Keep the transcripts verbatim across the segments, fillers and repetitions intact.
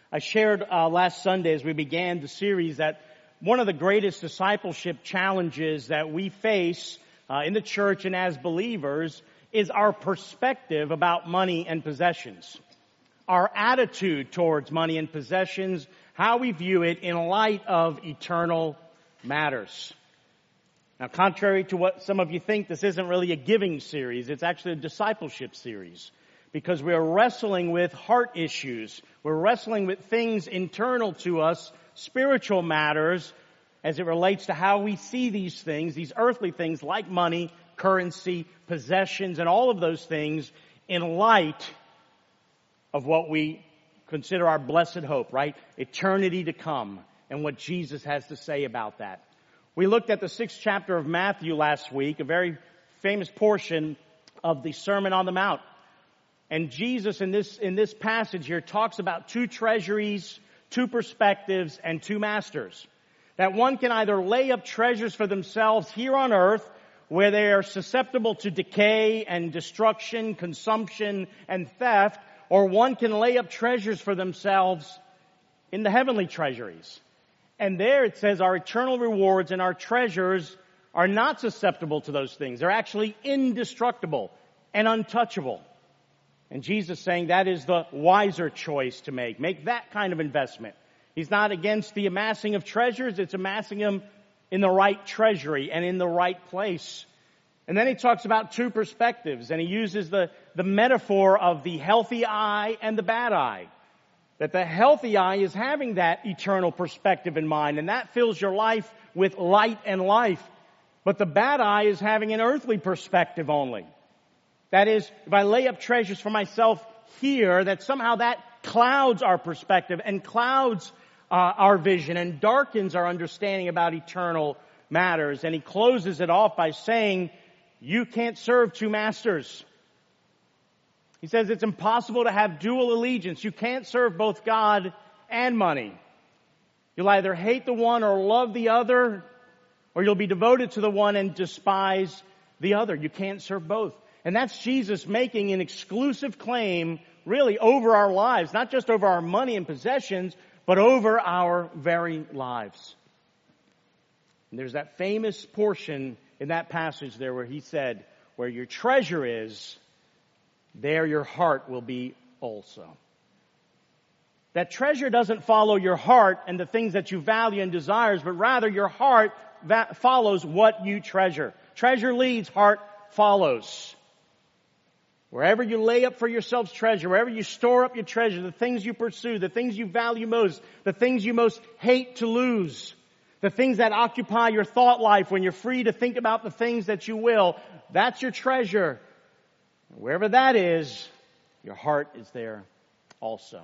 I shared uh, last Sunday as we began the series that one of the greatest discipleship challenges that we face uh, in the church and as believers is our perspective about money and possessions. Our attitude towards money and possessions, how we view it in light of eternal matters. Now, contrary to what some of you think, this isn't really a giving series. It's actually a discipleship series because we are wrestling with heart issues. We're wrestling with things internal to us, spiritual matters, as it relates to how we see these things, these earthly things like money, currency, possessions, and all of those things in light of what we consider our blessed hope, right? Eternity to come and what Jesus has to say about that. We looked at the sixth chapter of Matthew last week, a very famous portion of the Sermon on the Mount. And Jesus in this, in this passage here talks about two treasuries, two perspectives, and two masters. That one can either lay up treasures for themselves here on earth where they are susceptible to decay and destruction, consumption, and theft, or one can lay up treasures for themselves in the heavenly treasuries. And there it says our eternal rewards and our treasures are not susceptible to those things. They're actually indestructible and untouchable. And Jesus is saying that is the wiser choice to make. Make that kind of investment. He's not against the amassing of treasures. It's amassing them in the right treasury and in the right place. And then he talks about two perspectives, and he uses the, the metaphor of the healthy eye and the bad eye. That the healthy eye is having that eternal perspective in mind, and that fills your life with light and life. But the bad eye is having an earthly perspective only. That is, if I lay up treasures for myself here, that somehow that clouds our perspective and clouds uh, our vision and darkens our understanding about eternal matters. And he closes it off by saying, you can't serve two masters. He says it's impossible to have dual allegiance. You can't serve both God and money. You'll either hate the one or love the other, or you'll be devoted to the one and despise the other. You can't serve both. And that's Jesus making an exclusive claim really over our lives, not just over our money and possessions, but over our very lives. And there's that famous portion in that passage there where he said, where your treasure is, there your heart will be also. That treasure doesn't follow your heart and the things that you value and desires, but rather your heart va- follows what you treasure. Treasure leads, heart follows. Wherever you lay up for yourselves treasure, wherever you store up your treasure, the things you pursue, the things you value most, the things you most hate to lose, the things that occupy your thought life when you're free to think about the things that you will, that's your treasure. Wherever that is, your heart is there also.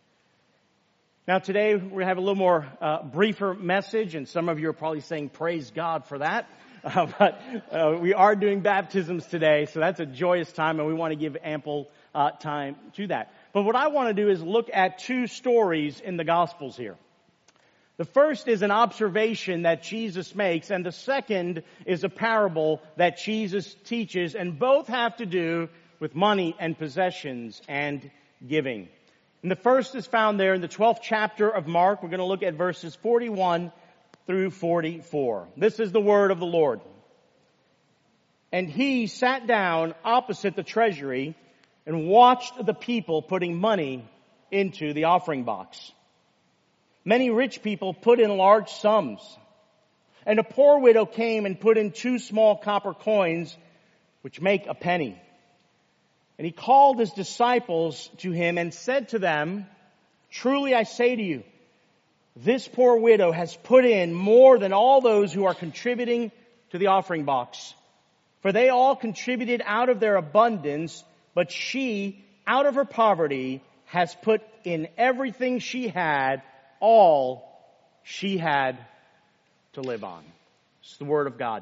Now today we're going to have a little more uh, briefer message, and some of you are probably saying praise God for that. Uh, but uh, we are doing baptisms today, so that's a joyous time, and we want to give ample uh, time to that. But what I want to do is look at two stories in the Gospels here. The first is an observation that Jesus makes, and the second is a parable that Jesus teaches, and both have to do with money and possessions and giving. And the first is found there in the twelfth chapter of Mark. We're going to look at verses forty-one through forty-four. This is the word of the Lord. And he sat down opposite the treasury and watched the people putting money into the offering box. Many rich people put in large sums, and a poor widow came and put in two small copper coins, which make a penny. And he called his disciples to him and said to them, truly I say to you, this poor widow has put in more than all those who are contributing to the offering box. For they all contributed out of their abundance, but she, out of her poverty, has put in everything she had, all she had to live on. It's the word of God.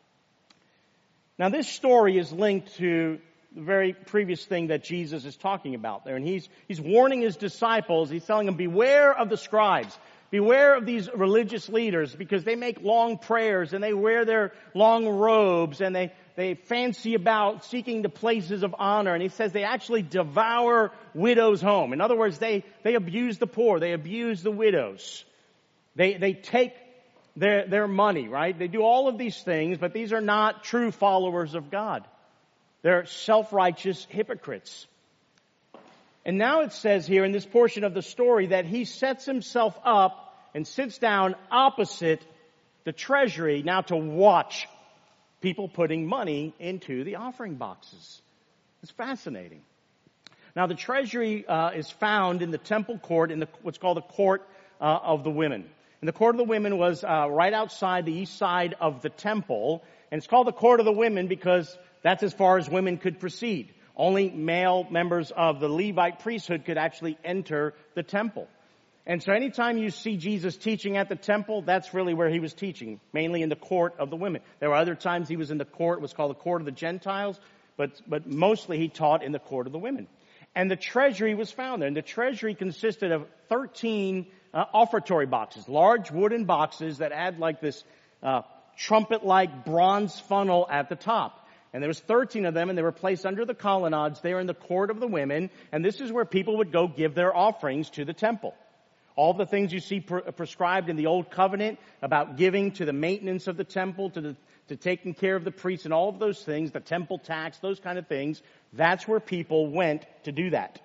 Now this story is linked to the very previous thing that Jesus is talking about there. And he's, he's warning his disciples. He's telling them, beware of the scribes. Beware of these religious leaders because they make long prayers and they wear their long robes and they, they fancy about seeking the places of honor. And he says they actually devour widows' home. In other words, they, they abuse the poor. They abuse the widows. They, they take their, their money, right? They do all of these things, but these are not true followers of God. They're self-righteous hypocrites. And now it says here in this portion of the story that he sets himself up and sits down opposite the treasury now to watch people putting money into the offering boxes. It's fascinating. Now the treasury uh, is found in the temple court, in the, what's called the court uh, of the women. And the court of the women was uh, right outside the east side of the temple. And it's called the court of the women because that's as far as women could proceed. Only male members of the Levite priesthood could actually enter the temple. And so anytime you see Jesus teaching at the temple, that's really where he was teaching, mainly in the court of the women. There were other times he was in the court, it was called the court of the Gentiles, but, but mostly he taught in the court of the women. And the treasury was found there. And the treasury consisted of thirteen uh, offertory boxes, large wooden boxes that had like this uh, trumpet-like bronze funnel at the top. And there was thirteen of them, and they were placed under the colonnades there in the court of the women. And this is where people would go give their offerings to the temple. All the things you see pre- prescribed in the Old Covenant about giving to the maintenance of the temple, to the, to taking care of the priests and all of those things, the temple tax, those kind of things, that's where people went to do that.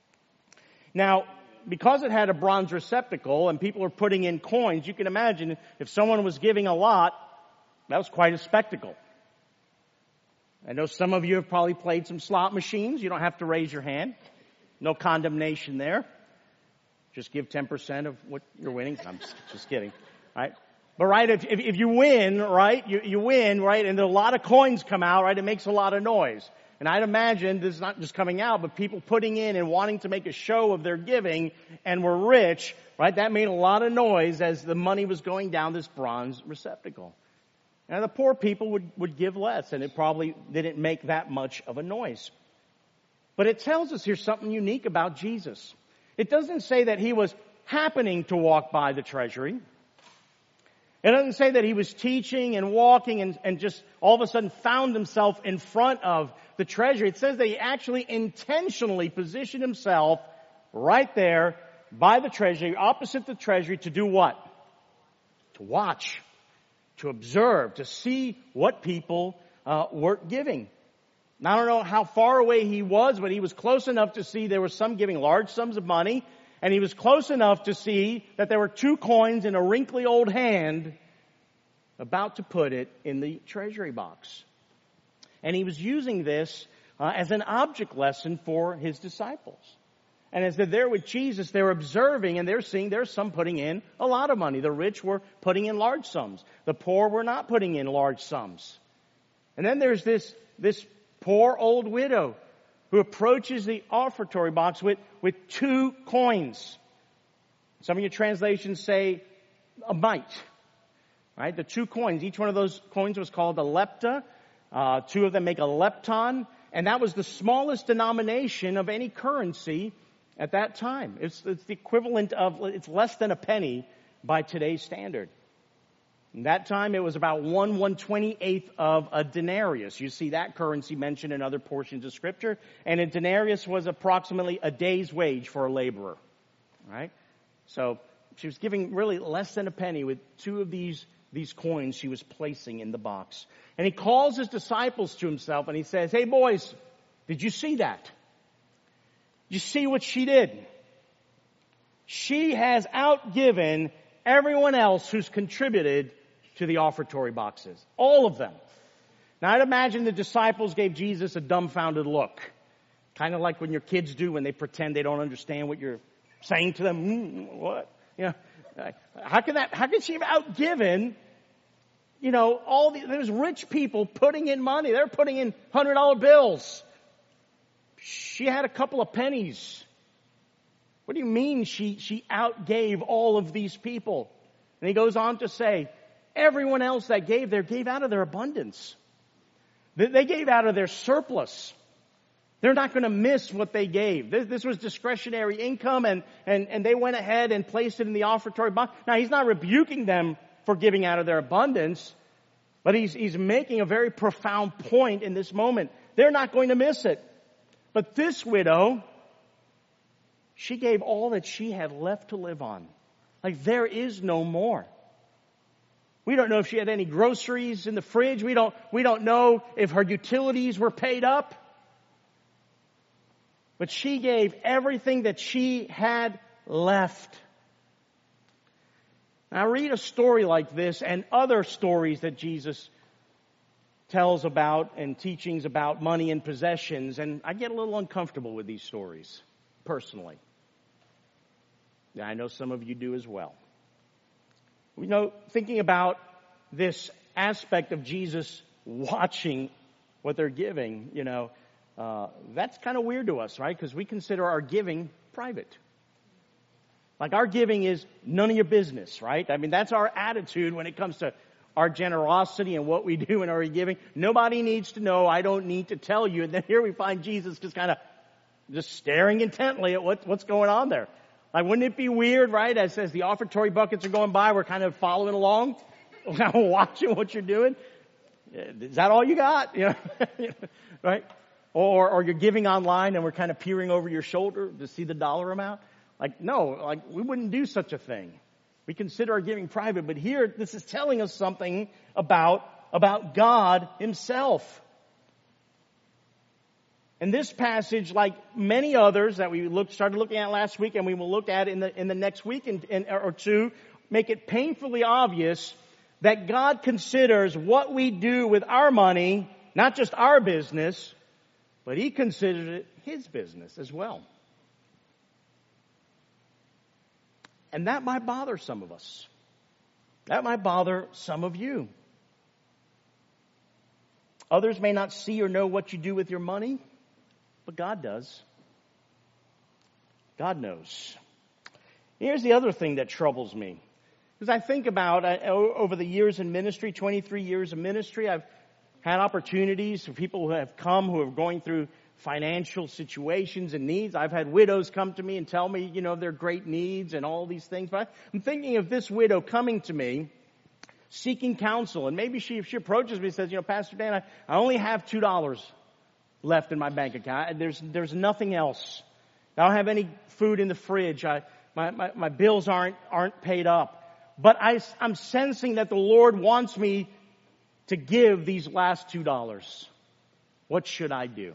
Now, because it had a bronze receptacle and people were putting in coins, you can imagine if someone was giving a lot, that was quite a spectacle. I know some of you have probably played some slot machines. You don't have to raise your hand. No condemnation there. Just give ten percent of what you're winning. I'm just, just kidding. Right? But right, if, if, if you win, right, you, you win, right, and a lot of coins come out, right, it makes a lot of noise. And I'd imagine this is not just coming out, but people putting in and wanting to make a show of their giving and were rich, right, that made a lot of noise as the money was going down this bronze receptacle. And the poor people would, would give less, and it probably didn't make that much of a noise. But it tells us here something unique about Jesus. It doesn't say that he was happening to walk by the treasury. It doesn't say that he was teaching and walking and, and just all of a sudden found himself in front of the treasury. It says that he actually intentionally positioned himself right there by the treasury, opposite the treasury, to do what? To watch. To observe, to see what people uh, were giving. Now, I don't know how far away he was, but he was close enough to see there were some giving large sums of money, and he was close enough to see that there were two coins in a wrinkly old hand about to put it in the treasury box. And he was using this uh, as an object lesson for his disciples. And as they're there with Jesus, they're observing and they're seeing there's some putting in a lot of money. The rich were putting in large sums. The poor were not putting in large sums. And then there's this, this poor old widow who approaches the offertory box with, with two coins. Some of your translations say a mite. Right? The two coins. Each one of those coins was called a lepta. Uh, two of them make a lepton. And that was the smallest denomination of any currency at that time. It's, it's the equivalent of, it's less than a penny by today's standard. In that time, it was about one one twenty-eighth of a denarius. You see that currency mentioned in other portions of Scripture. And a denarius was approximately a day's wage for a laborer. Right? So she was giving really less than a penny with two of these, these coins she was placing in the box. And he calls his disciples to himself and he says, "Hey boys, did you see that? You see what she did? She has outgiven everyone else who's contributed to the offertory boxes. All of them." Now I'd imagine the disciples gave Jesus a dumbfounded look. Kind of like when your kids do when they pretend they don't understand what you're saying to them. Mm, what? You know, how can that, how can she have outgiven, you know, all the, there's rich people putting in money. They're putting in one hundred dollar bills. She had a couple of pennies. What do you mean she, she outgave all of these people? And he goes on to say, everyone else that gave there gave out of their abundance. They, they gave out of their surplus. They're not going to miss what they gave. This, this was discretionary income, and, and, and they went ahead and placed it in the offertory box. Now, he's not rebuking them for giving out of their abundance, But he's, he's making a very profound point in this moment. They're not going to miss it. But this widow, she gave all that she had left to live on. Like there is no more. We don't know if she had any groceries in the fridge. We don't, we don't know if her utilities were paid up. But she gave everything that she had left. Now read a story like this and other stories that Jesus tells about and teachings about money and possessions, and I get a little uncomfortable with these stories, personally. Yeah, I know some of you do as well. You know, thinking about this aspect of Jesus watching what they're giving, you know, uh, that's kind of weird to us, right? Because we consider our giving private. Like our giving is none of your business, right? I mean, that's our attitude when it comes to our generosity and what we do in our giving. Nobody needs to know. I don't need to tell you. And then here we find Jesus just kind of just staring intently at what, what's going on there. Like, wouldn't it be weird, right? As, as the offertory buckets are going by, we're kind of following along, watching what you're doing. Is that all you got? You know, right? Or, or you're giving online and we're kind of peering over your shoulder to see the dollar amount. Like, no, like we wouldn't do such a thing. We consider our giving private, but here this is telling us something about, about God Himself. And this passage, like many others that we looked, started looking at last week and we will look at in the, in the next week in, in, or two, make it painfully obvious that God considers what we do with our money, not just our business, but He considers it His business as well. And that might bother some of us. That might bother some of you. Others may not see or know what you do with your money, but God does. God knows. Here's the other thing that troubles me. Because I think about, I, over the years in ministry, twenty-three years of ministry, I've had opportunities for people who have come who are going through financial situations and needs. I've had widows come to me and tell me, you know, their great needs and all these things. But I'm thinking of this widow coming to me, seeking counsel. And maybe she, if she approaches me and says, you know, Pastor Dan, I, I only have two dollars left in my bank account. There's, there's nothing else. I don't have any food in the fridge. I, my, my, my bills aren't, aren't paid up. But I, I'm sensing that the Lord wants me to give these last two dollars. What should I do?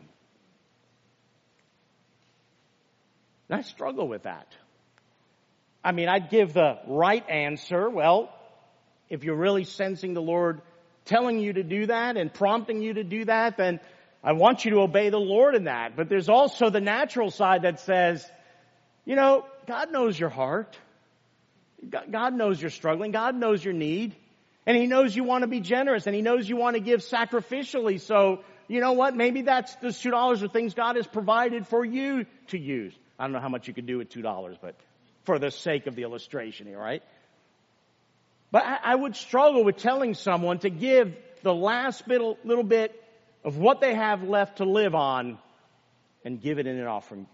And I struggle with that. I mean, I'd give the right answer. Well, if you're really sensing the Lord telling you to do that and prompting you to do that, then I want you to obey the Lord in that. But there's also the natural side that says, you know, God knows your heart. God knows you're struggling. God knows your need. And He knows you want to be generous. And He knows you want to give sacrificially. So, you know what? Maybe that's those two dollars are things God has provided for you to use. I don't know how much you could do with two dollars, but for the sake of the illustration here, right? But I, I would struggle with telling someone to give the last little, little bit of what they have left to live on and give it in an offering.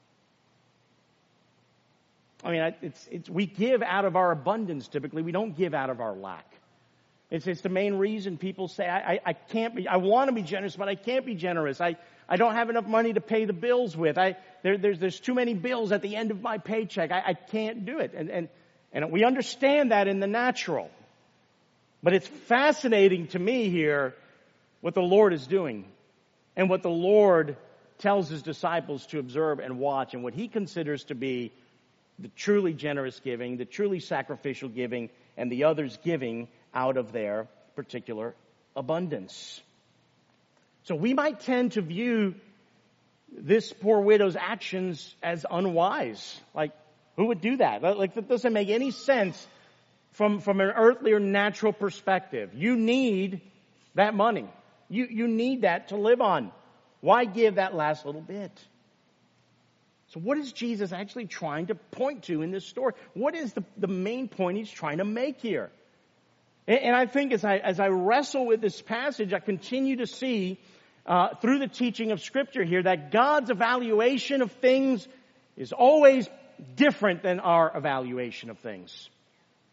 I mean, it's, it's, we give out of our abundance typically. We don't give out of our lack. It's, it's the main reason people say, I, I, I can't be, I want to be generous, but I can't be generous. I, I don't have enough money to pay the bills with. I, there, there's, there's too many bills at the end of my paycheck. I, I can't do it. And, and, and we understand that in the natural. But it's fascinating to me here what the Lord is doing and what the Lord tells His disciples to observe and watch and what He considers to be the truly generous giving, the truly sacrificial giving, and the others giving out of their particular abundance. So we might tend to view this poor widow's actions as unwise. Like, who would do that? Like, that doesn't make any sense from, from an earthly or natural perspective. You need that money. You, you need that to live on. Why give that last little bit? So what is Jesus actually trying to point to in this story? What is the, the main point He's trying to make here? And, and I think as I, as I wrestle with this passage, I continue to see uh, through the teaching of Scripture here that God's evaluation of things is always different than our evaluation of things.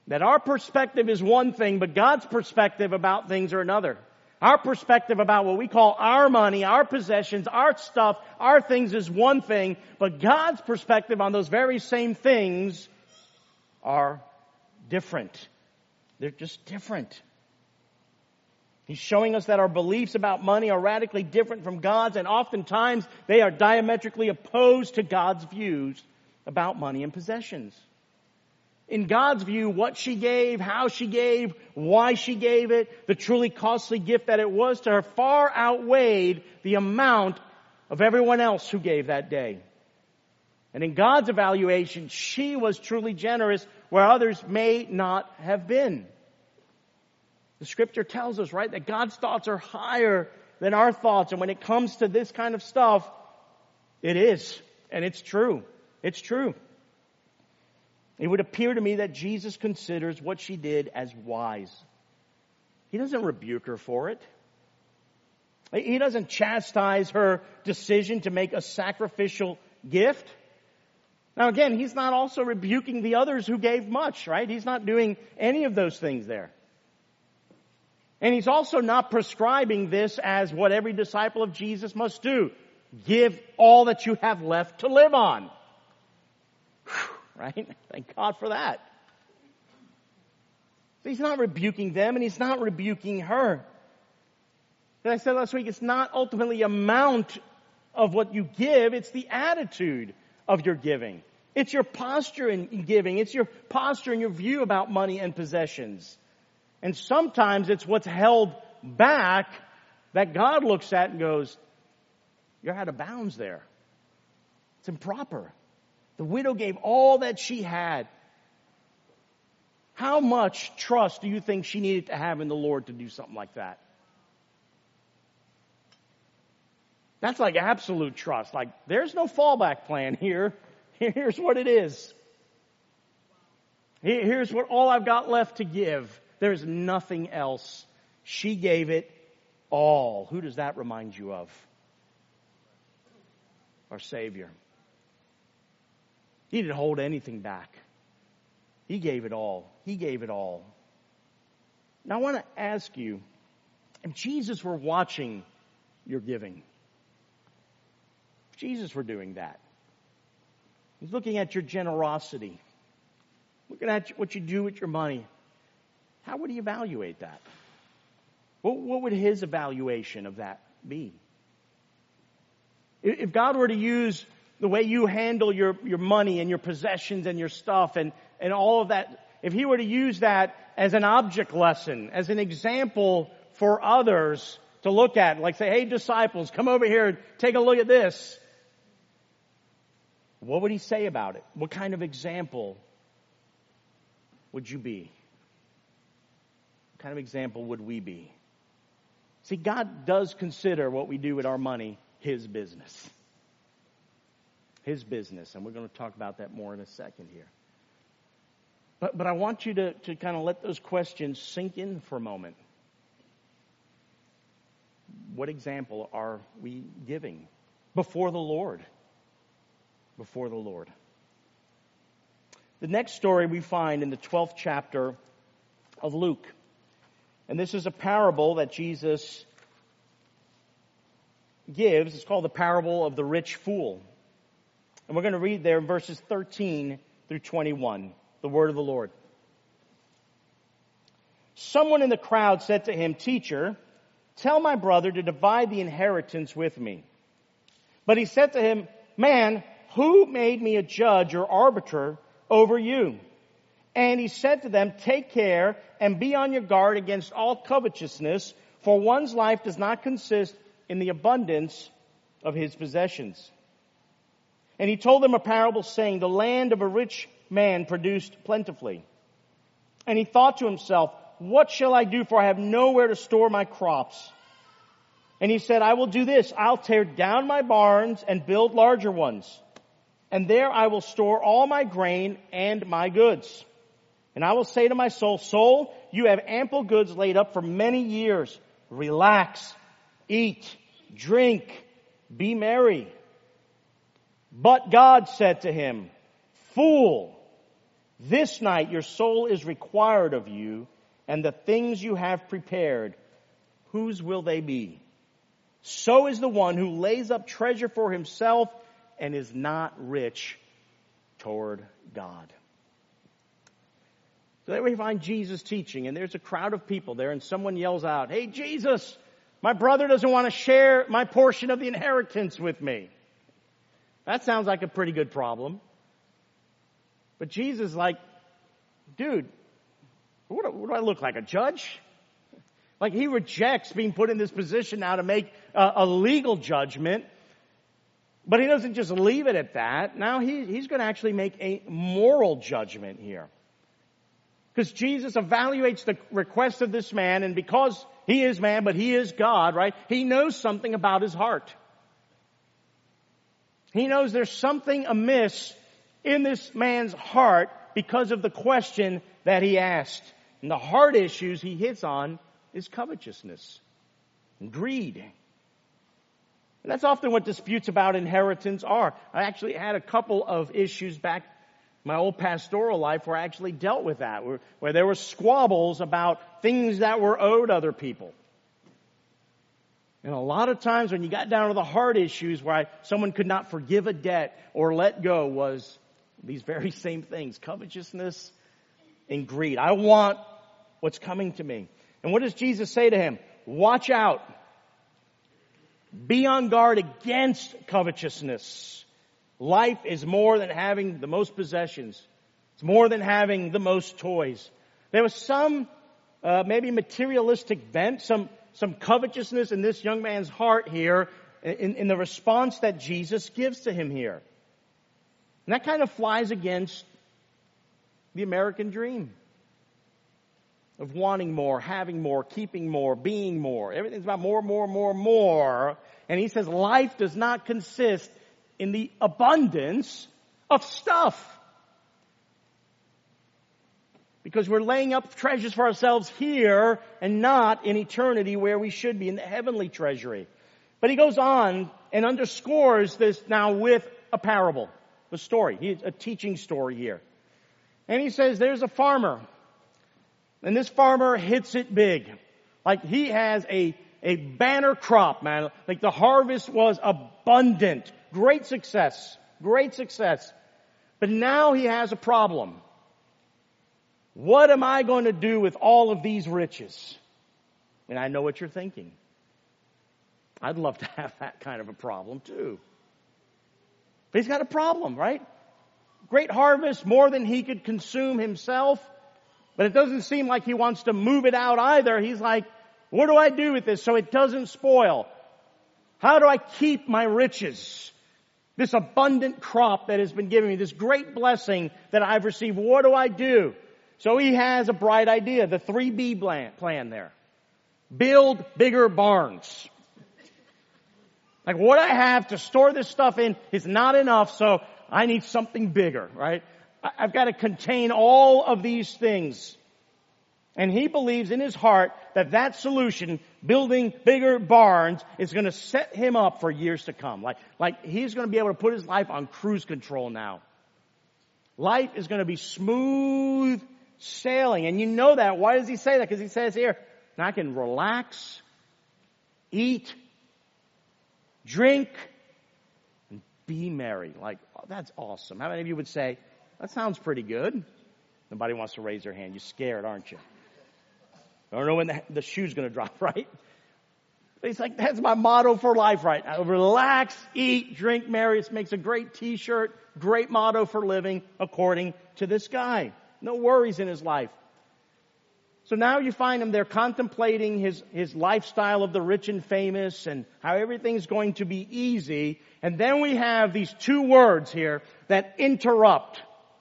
That our perspective is one thing, but God's perspective about things are another. Our perspective about what we call our money, our possessions, our stuff, our things is one thing, but God's perspective on those very same things are different. They're just different. He's showing us that our beliefs about money are radically different from God's, and oftentimes they are diametrically opposed to God's views about money and possessions. In God's view, what she gave, how she gave, why she gave it, the truly costly gift that it was to her far outweighed the amount of everyone else who gave that day. And in God's evaluation, she was truly generous where others may not have been. The scripture tells us, right, that God's thoughts are higher than our thoughts. And when it comes to this kind of stuff, it is. And it's true. It's true. It would appear to me that Jesus considers what she did as wise. He doesn't rebuke her for it. He doesn't chastise her decision to make a sacrificial gift. Now again, he's not also rebuking the others who gave much, right? He's not doing any of those things there. And he's also not prescribing this as what every disciple of Jesus must do. Give all that you have left to live on. Whew, right? Thank God for that. So he's not rebuking them and he's not rebuking her. As I said last week, it's not ultimately the amount of what you give, it's the attitude of your giving. It's your posture in giving. It's your posture and your view about money and possessions. And sometimes it's what's held back that God looks at and goes, you're out of bounds there. It's improper. The widow gave all that she had. How much trust do you think she needed to have in the Lord to do something like that? That's like absolute trust. Like, there's no fallback plan here. Here's what it is. Here's what all I've got left to give. There's nothing else. She gave it all. Who does that remind you of? Our Savior. He didn't hold anything back. He gave it all. He gave it all. Now I want to ask you, if Jesus were watching your giving, if Jesus were doing that, he's looking at your generosity, looking at what you do with your money, how would he evaluate that? What, what would his evaluation of that be? If God were to use the way you handle your, your money and your possessions and your stuff and, and all of that, if he were to use that as an object lesson, as an example for others to look at, like say, hey disciples, come over here and take a look at this. What would he say about it? What kind of example would you be? What kind of example would we be? See, God does consider what we do with our money his business. His business. And we're going to talk about that more in a second here. But, but I want you to, to kind of let those questions sink in for a moment. What example are we giving before the Lord? Before the Lord. The next story we find in the twelfth chapter of Luke. And this is a parable that Jesus gives. It's called the parable of the rich fool. And we're going to read there in verses thirteen through twenty-one, the word of the Lord. Someone in the crowd said to him, "Teacher, tell my brother to divide the inheritance with me." But he said to him, "Man, who made me a judge or arbiter over you?" And he said to them, "Take care and be on your guard against all covetousness, for one's life does not consist in the abundance of his possessions." And he told them a parable saying, "The land of a rich man produced plentifully. And he thought to himself, what shall I do, for I have nowhere to store my crops? And he said, I will do this. I'll tear down my barns and build larger ones. And there I will store all my grain and my goods. And I will say to my soul, soul, you have ample goods laid up for many years. Relax, eat, drink, be merry." But God said to him, "Fool, This night your soul is required of you, and the things you have prepared, whose will they be? So is the one who lays up treasure for himself and is not rich toward God. So there we find Jesus teaching, and there's a crowd of people there, and someone yells out, "Hey, Jesus, my brother doesn't want to share my portion of the inheritance with me." That sounds like a pretty good problem. But Jesus is like, dude, what do, what do I look like, a judge? Like, he rejects being put in this position now to make a, a legal judgment. But he doesn't just leave it at that. Now he, he's going to actually make a moral judgment here. Because Jesus evaluates the request of this man, and because he is man, but he is God, right? He knows something about his heart. He knows there's something amiss in this man's heart because of the question that he asked. And the heart issues he hits on is covetousness and greed. And that's often what disputes about inheritance are. I actually had a couple of issues back in my old pastoral life where I actually dealt with that, where, where there were squabbles about things that were owed other people. And a lot of times when you got down to the heart issues where I, someone could not forgive a debt or let go was these very same things, covetousness and greed. I want what's coming to me. And what does Jesus say to him? Watch out. Be on guard against covetousness. Life is more than having the most possessions. It's more than having the most toys. There was some uh, maybe materialistic bent, some some covetousness in this young man's heart here in, in the response that Jesus gives to him here. And that kind of flies against the American dream of wanting more, having more, keeping more, being more. Everything's about more, more, more, more. And he says life does not consist in the abundance of stuff. Because we're laying up treasures for ourselves here and not in eternity where we should be, in the heavenly treasury. But he goes on and underscores this now with a parable, a story, a teaching story here. And he says there's a farmer. And this farmer hits it big. Like he has a, a banner crop, man. Like the harvest was abundant. Great success. Great success. But now he has a problem. What am I going to do with all of these riches? And I know what you're thinking. I'd love to have that kind of a problem too. But he's got a problem, right? Great harvest, more than he could consume himself. But it doesn't seem like he wants to move it out either. He's like, what do I do with this so it doesn't spoil? How do I keep my riches? This abundant crop that has been given me, this great blessing that I've received. What do I do? So he has a bright idea, the three B plan there. Build bigger barns. Like what I have to store this stuff in is not enough, so I need something bigger, right? I've got to contain all of these things. And he believes in his heart that that solution, building bigger barns, is going to set him up for years to come. Like, like he's going to be able to put his life on cruise control now. Life is going to be smooth sailing. And you know that. Why does he say that? Because he says here, I can relax, eat, drink, and be merry. Like, oh, that's awesome. How many of you would say, that sounds pretty good? Nobody wants to raise their hand. You're scared, aren't you? I don't know when the, the shoe's going to drop, right? But he's like, that's my motto for life right now. Relax, eat, drink, merry. It makes a great t-shirt, great motto for living according to this guy. No worries in his life. So now you find him there contemplating his, his lifestyle of the rich and famous and how everything's going to be easy. And then we have these two words here that interrupt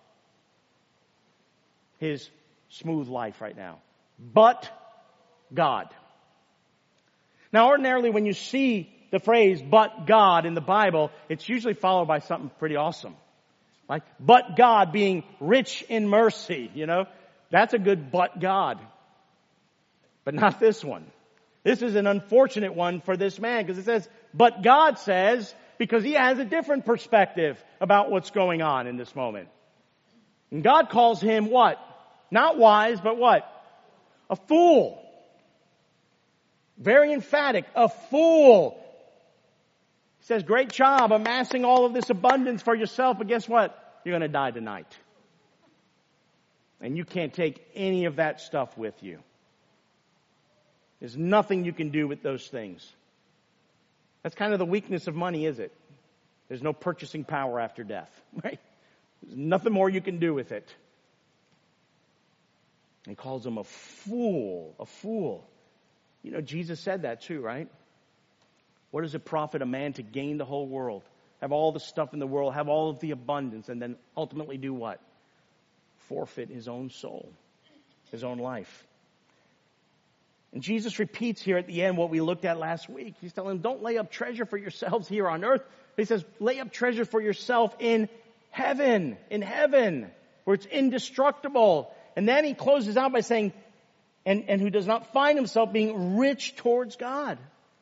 his smooth life right now. But God. Now ordinarily when you see the phrase, but God in the Bible, it's usually followed by something pretty awesome. Like, but God being rich in mercy, you know, that's a good but God. But not this one. This is an unfortunate one for this man because it says, but God says, because he has a different perspective about what's going on in this moment. And God calls him what? Not wise, but what? A fool. Very emphatic. A fool. He says, great job amassing all of this abundance for yourself, but guess what? You're going to die tonight. And you can't take any of that stuff with you. There's nothing you can do with those things. That's kind of the weakness of money, is it? There's no purchasing power after death, right? There's nothing more you can do with it. He calls him a fool, a fool. You know, Jesus said that too, right? What does it profit a man to gain the whole world, have all the stuff in the world, have all of the abundance, and then ultimately do what? Forfeit his own soul, his own life. And Jesus repeats here at the end what we looked at last week. He's telling them, don't lay up treasure for yourselves here on earth. He says, lay up treasure for yourself in heaven, in heaven, where it's indestructible. And then he closes out by saying, and, and who does not find himself being rich towards God.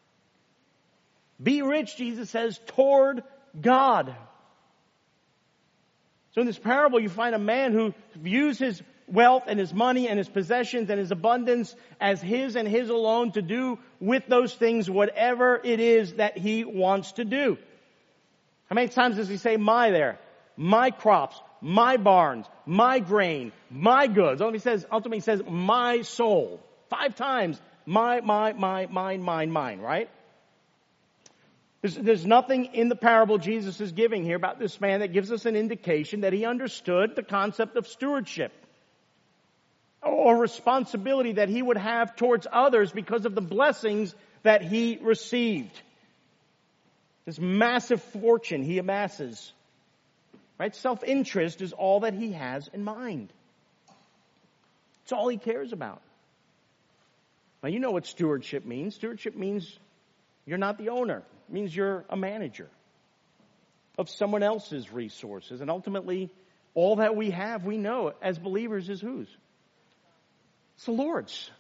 Be rich, Jesus says, toward God. So in this parable, you find a man who views his wealth and his money and his possessions and his abundance as his and his alone to do with those things whatever it is that he wants to do. How many times does he say my there? My crops, my barns, my grain, my goods. Ultimately he says, ultimately he says my soul. Five times. My, my, my, mine, mine, mine, right? There's, there's nothing in the parable Jesus is giving here about this man that gives us an indication that he understood the concept of stewardship or responsibility that he would have towards others because of the blessings that he received. This massive fortune he amasses. Right? Self-interest is all that he has in mind. It's all he cares about. Now you know what stewardship means. Stewardship means you're not the owner. It means you're a manager of someone else's resources. And ultimately, all that we have, we know as believers is whose? It's the Lord's.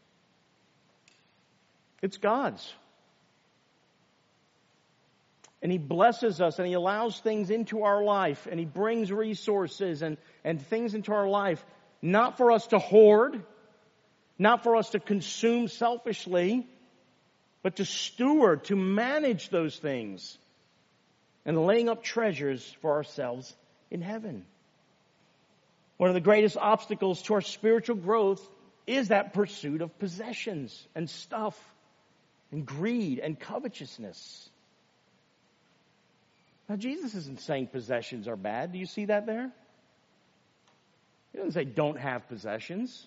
It's God's. And He blesses us and He allows things into our life and He brings resources and, and things into our life, not for us to hoard, not for us to consume selfishly, but to steward, to manage those things and laying up treasures for ourselves in heaven. One of the greatest obstacles to our spiritual growth is that pursuit of possessions and stuff and greed and covetousness. Now, Jesus isn't saying possessions are bad. Do you see that there? He doesn't say don't have possessions.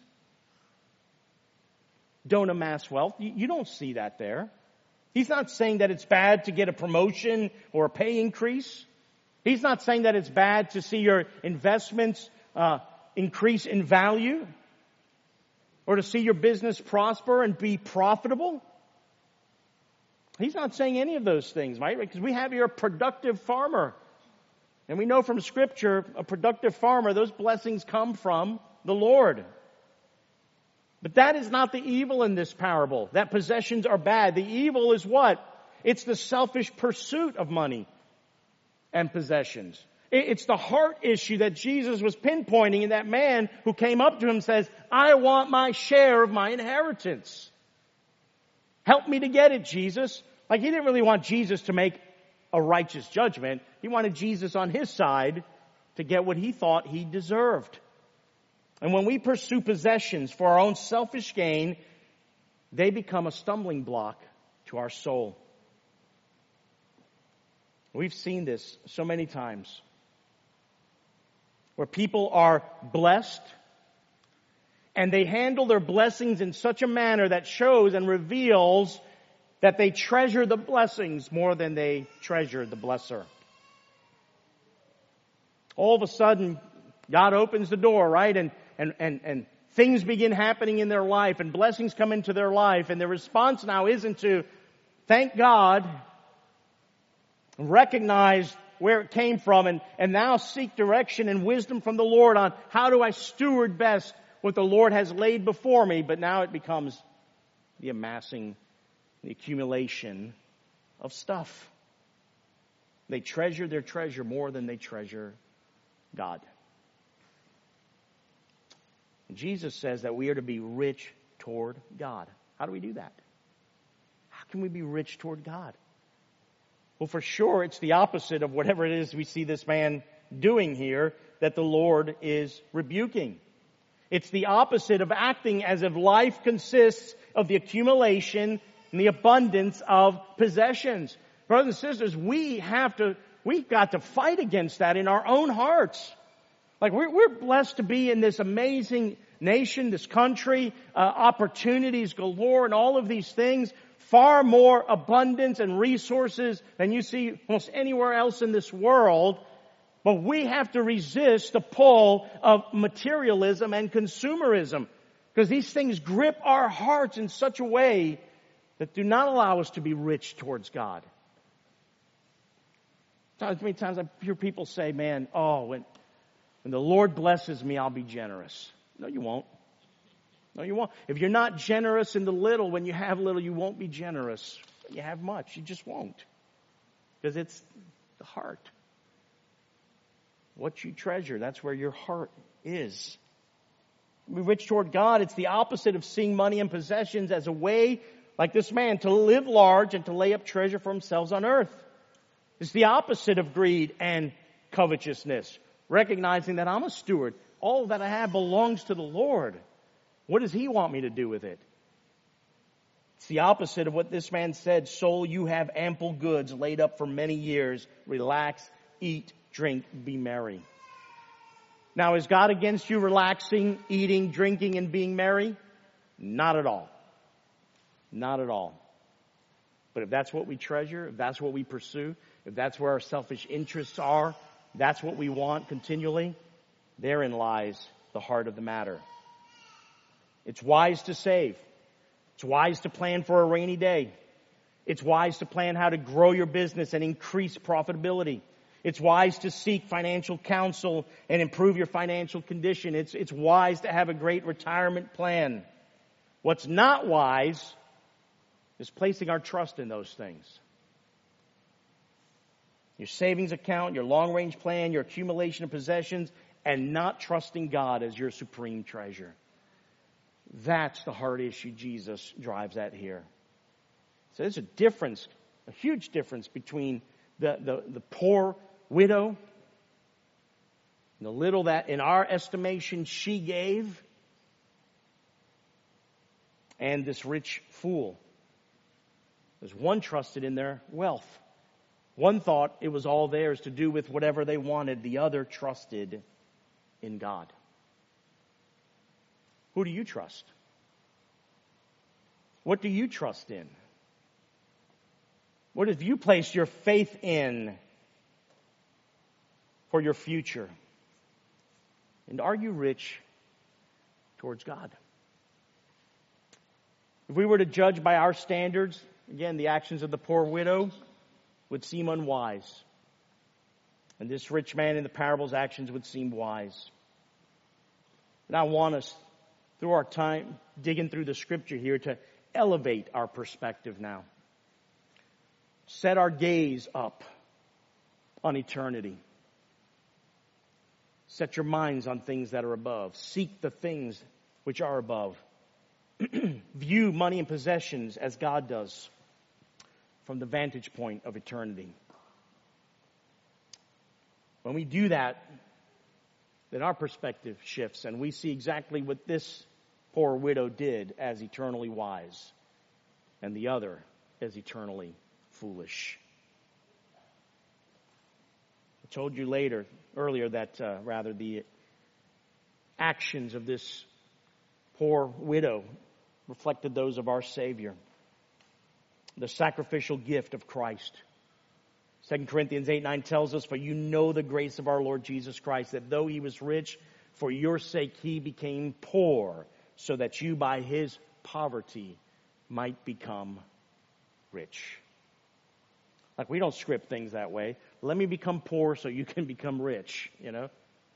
Don't amass wealth. You, you don't see that there. He's not saying that it's bad to get a promotion or a pay increase. He's not saying that it's bad to see your investments uh, increase in value or to see your business prosper and be profitable. He's not saying any of those things, right? Because we have here a productive farmer. And we know from Scripture, a productive farmer, those blessings come from the Lord. But that is not the evil in this parable, that possessions are bad. The evil is what? It's the selfish pursuit of money and possessions. It's the heart issue that Jesus was pinpointing in that man who came up to him and says, I want my share of my inheritance. Help me to get it, Jesus. Like he didn't really want Jesus to make a righteous judgment. He wanted Jesus on his side to get what he thought he deserved. And when we pursue possessions for our own selfish gain, they become a stumbling block to our soul. We've seen this so many times, where people are blessed and they handle their blessings in such a manner that shows and reveals that they treasure the blessings more than they treasure the blesser. All of a sudden, God opens the door, right? And, and, and, and things begin happening in their life and blessings come into their life. And their response now isn't to thank God, recognize where it came from, and, and now seek direction and wisdom from the Lord on how do I steward best what the Lord has laid before me. But now it becomes the amassing, the accumulation of stuff. They treasure their treasure more than they treasure God. And Jesus says that we are to be rich toward God. How do we do that? How can we be rich toward God? Well, for sure, it's the opposite of whatever it is we see this man doing here that the Lord is rebuking. It's the opposite of acting as if life consists of the accumulation and the abundance of possessions. Brothers and sisters, we have to, we've got to fight against that in our own hearts. Like we're, we're blessed to be in this amazing nation, this country, uh, opportunities galore and all of these things. Far more abundance and resources than you see almost anywhere else in this world. But we have to resist the pull of materialism and consumerism. Because these things grip our hearts in such a way that do not allow us to be rich towards God. How many times I hear people say, man, oh, when, when the Lord blesses me, I'll be generous. No, you won't. No, you won't. If you're not generous in the little, when you have little, you won't be generous. When you have much, you just won't. Because it's the heart. What you treasure, that's where your heart is. Be rich toward God, it's the opposite of seeing money and possessions as a way, like this man, to live large and to lay up treasure for themselves on earth. It's the opposite of greed and covetousness. Recognizing that I'm a steward. All that I have belongs to the Lord. What does He want me to do with it? It's the opposite of what this man said. Soul, you have ample goods laid up for many years. Relax, eat, drink, be merry. Now, is God against you relaxing, eating, drinking, and being merry? Not at all. Not at all. But if that's what we treasure, if that's what we pursue, if that's where our selfish interests are, that's what we want continually, therein lies the heart of the matter. It's wise to save. It's wise to plan for a rainy day. It's wise to plan how to grow your business and increase profitability. It's wise to seek financial counsel and improve your financial condition. It's, it's wise to have a great retirement plan. What's not wise is placing our trust in those things. Your savings account, your long-range plan, your accumulation of possessions, and not trusting God as your supreme treasure. That's the heart issue Jesus drives at here. So there's a difference, a huge difference between the, the, the poor widow and the little that in our estimation she gave, and this rich fool. There's one trusted in their wealth. One thought it was all theirs to do with whatever they wanted. The other trusted in God. Who do you trust? What do you trust in? What have you placed your faith in for your future? And are you rich towards God? If we were to judge by our standards, again, the actions of the poor widow would seem unwise. And this rich man in the parable's actions would seem wise. And I want us, through our time digging through the scripture here, to elevate our perspective now. Set our gaze up on eternity. Set your minds on things that are above. Seek the things which are above. View money and possessions as God does from the vantage point of eternity. When we do that, then our perspective shifts and we see exactly what this poor widow did as eternally wise and the other as eternally foolish. I told you later, earlier that uh, rather the actions of this poor widow reflected those of our Savior. The sacrificial gift of Christ. Second Corinthians eight nine tells us, for you know the grace of our Lord Jesus Christ, that though He was rich, for your sake He became poor, so that you by His poverty might become rich. Like, we don't script things that way. Let me become poor so you can become rich, you know.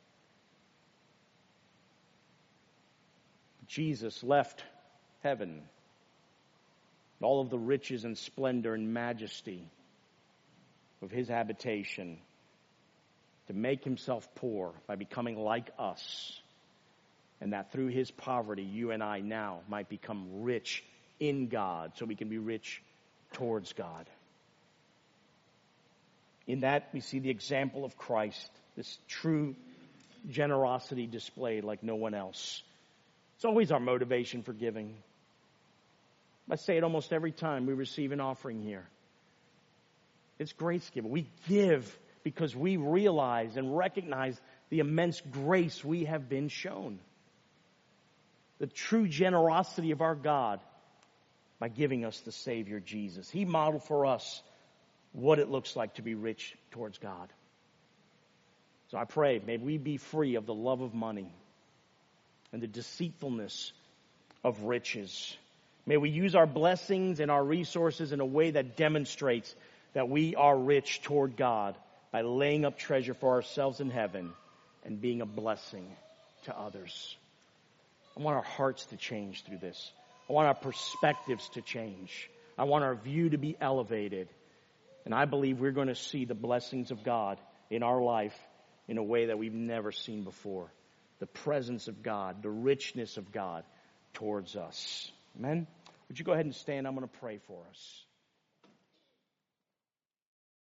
Jesus left heaven, all of the riches and splendor and majesty of His habitation, to make Himself poor by becoming like us, and that through his poverty, you and I now might become rich in God, so we can be rich towards God. In that, we see the example of Christ, this true generosity displayed like no one else. It's always our motivation for giving. I say it almost every time we receive an offering here. It's grace giving. We give because we realize and recognize the immense grace we have been shown. The true generosity of our God by giving us the Savior Jesus. He modeled for us what it looks like to be rich towards God. So I pray, may we be free of the love of money and the deceitfulness of riches. May we use our blessings and our resources in a way that demonstrates that we are rich toward God by laying up treasure for ourselves in heaven and being a blessing to others. I want our hearts to change through this. I want our perspectives to change. I want our view to be elevated. And I believe we're going to see the blessings of God in our life in a way that we've never seen before. The presence of God, the richness of God towards us. Amen? Would you go ahead and stand? I'm going to pray for us.